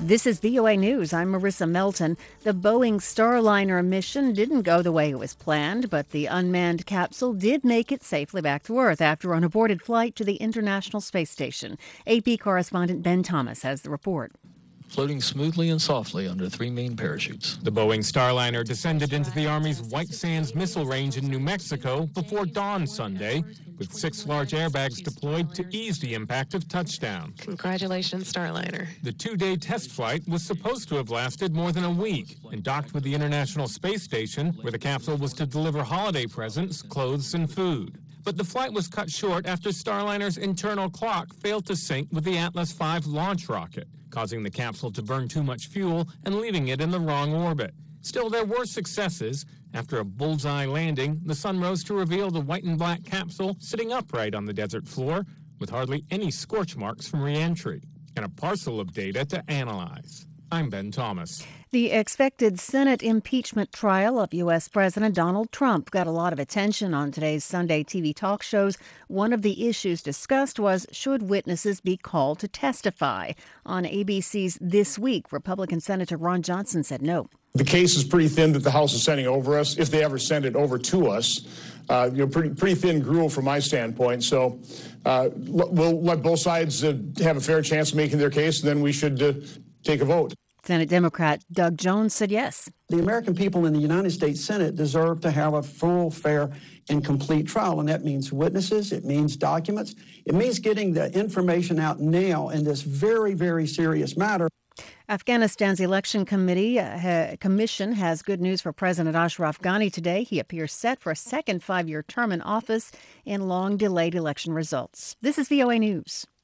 This is VOA News. I'm Marissa Melton. The Boeing Starliner mission didn't go the way it was planned, but the unmanned capsule did make it safely back to Earth after an aborted flight to the International Space Station. AP correspondent Ben Thomas has the report. Floating smoothly and softly under three main parachutes. The Boeing Starliner descended into the Army's White Sands Missile Range in New Mexico before dawn Sunday, with 6 large airbags deployed to ease the impact of touchdown. Congratulations, Starliner. The 2-day test flight was supposed to have lasted more than a week and docked with the International Space Station, where the capsule was to deliver holiday presents, clothes, and food. But the flight was cut short after Starliner's internal clock failed to sync with the Atlas V launch rocket, causing the capsule to burn too much fuel and leaving it in the wrong orbit. Still, there were successes. After a bullseye landing, the sun rose to reveal the white and black capsule sitting upright on the desert floor with hardly any scorch marks from re-entry and a parcel of data to analyze. I'm Ben Thomas. The expected Senate impeachment trial of U.S. President Donald Trump got a lot of attention on today's Sunday TV talk shows. One of the issues discussed was, should witnesses be called to testify? On ABC's This Week, Republican Senator Ron Johnson said no. The case is pretty thin that the House is sending over us, if they ever send it over to us. Pretty thin gruel from my standpoint. So we'll let both sides have a fair chance of making their case, and then we should take a vote. Senate Democrat Doug Jones said yes. The American people in the United States Senate deserve to have a full, fair, and complete trial, and that means witnesses, it means documents, it means getting the information out now in this very, very serious matter. Afghanistan's election commission has good news for President Ashraf Ghani today. He appears set for a second 5-year term in office in long-delayed election results. This is VOA News.